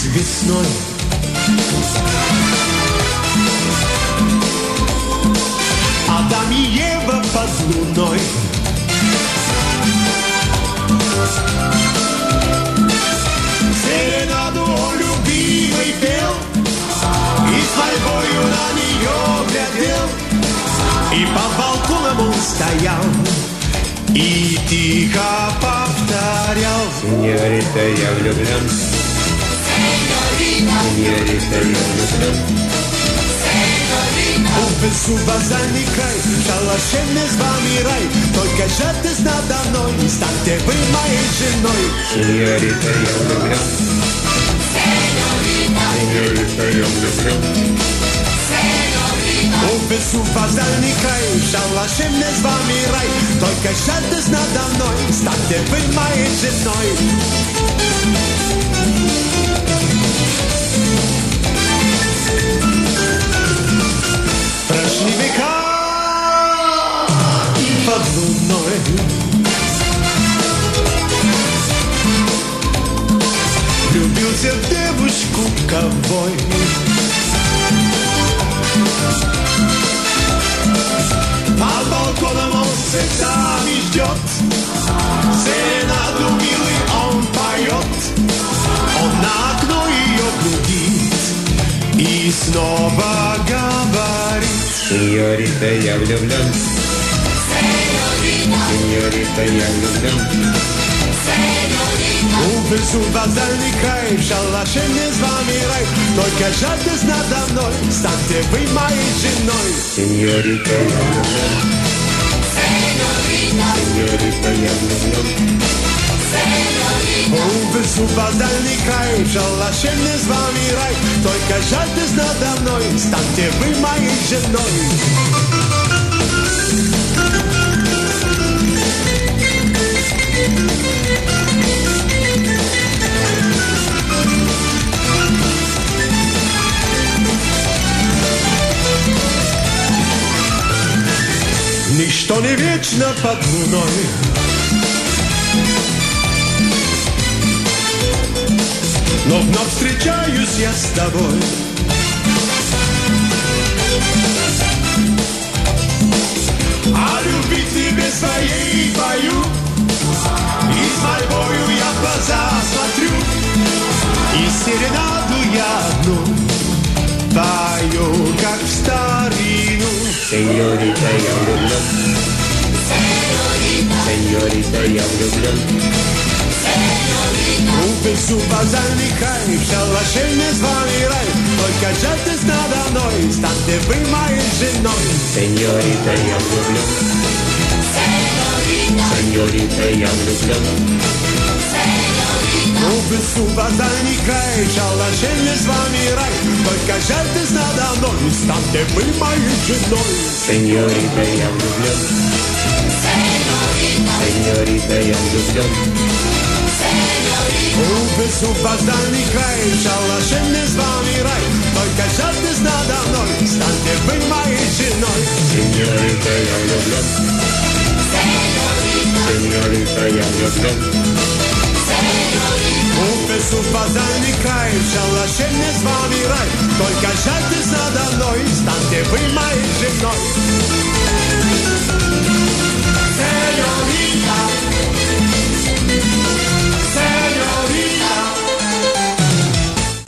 весной. Адам и Ева под луной. Серенаду он любимый пел, и с мольбою на нее глядел. И по балконам он стоял и тихо повторял: сеньорита, я влюблен. Сеньорита, я влюблен. В лесу базальный край, в шалаше мне с вами рай. Только жертвуйтесь надо мной, станьте вы моей женой. Сеньорита, я влюблен. Сеньорита, я влюблен. В лесу базальный край, в шалаше мне с вами рай. Только жертвуйтесь надо мной, станьте вы моей женой. Прошли века под луной. Влюбился в девушку ковбой. Под балконом он с цветами ждет. Серенаду милый он поет. Он на окно ее глядит и снова говорит: сеньорита, я влюблен. Сеньорита, я влюблен. В лесу базальный край, в шалаше мне с вами рай. Только жертвуйтесь надо мной, станьте вы моей женой. Сеньорита, я влюблен. Сеньорита, я влюблен. В лесу базальный край, в шалаше мне с вами рай. Только жертвуйтесь надо мной, станьте вы моей женой. Ничто не вечно под луной. Но вновь встречаюсь я с тобой. А любить тебе своей пою, и с мольбою я в глаза смотрю, и серенаду я одну пою, как в старину. Сеньорита, я влюблен. Сеньорита, я влюблен. В лесу базальный край, в шалаше мне с вами рай. Только жертвуйтесь надо мной, станьте вы моей женой. Сеньорита, я влюблен. Сеньорита, я влюблен. В лесу базальный край, в шалаше мне с вами рай. Только жертвуйтесь надо мной, станьте вы моей женой. Сеньорита, я влюблен. Сеньорита, я влюблен. В лесу базальный край, в шалаше мне с вами рай. Только жертвуйтесь надо мной, станьте вы моей женой. Сеньорита, я влюблен. Сеньорита, я влюблен. В лесу базальный край, в шалаше мне с вами рай. Только жертвуйтесь надо мной, станьте вы моей